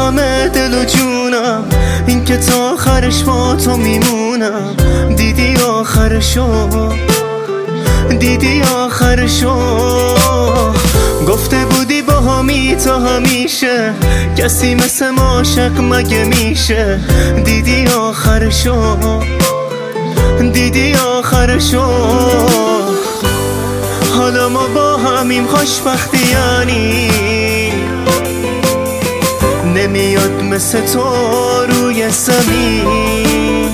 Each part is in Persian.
همه دل و جونم، این که تا آخرش با تو میمونم. دیدی آخرشو، دیدی آخرشو. گفته بودی با همی تا همیشه، کسی مثل ما عاشق مگه میشه؟ دیدی آخرشو، دیدی آخرشو. حالا ما با همیم خوشبختی یعنی نمیاد مثل تو روی زمین.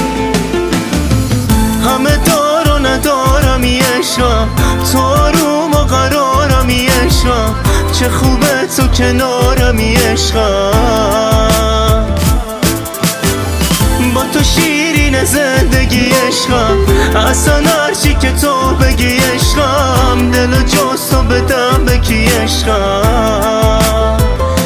همه دار و ندارم عشقم، تو آروم و قرارم عشقم. چه خوبه تو کنارم عشقم، با تو شیرین زندگی عشقم. اصلا هرچی که تو بگی عشقم، دل و جز تو بدم بگی عشقم.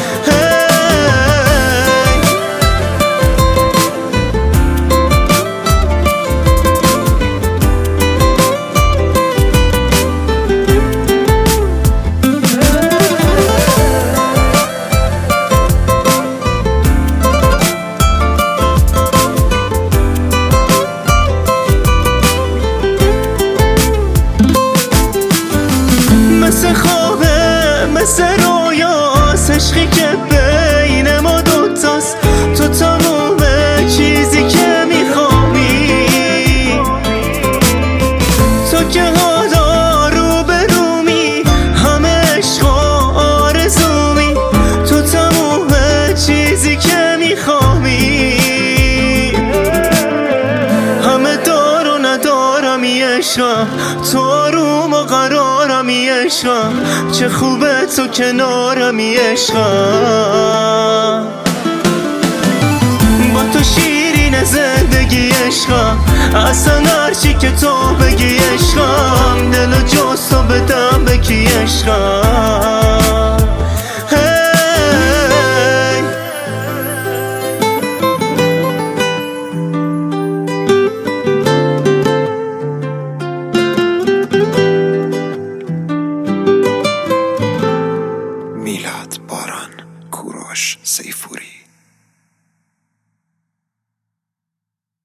مثل خوابه مثل رویاست، عشقی که بین ما دوتاست. تو تموم چیزی که میخوابی، تو که حالا رو به رومی، همه عشق و آرزومی. تو تموم چیزی که میخوابی، همه دار و ندارم عشقم. تو آروم و قرارم عشقم، چه خوبه تو کنارم عشقم. با تو شیرین زندگی عشقم، اصلا هرچی که تو بگی عشقم. دل و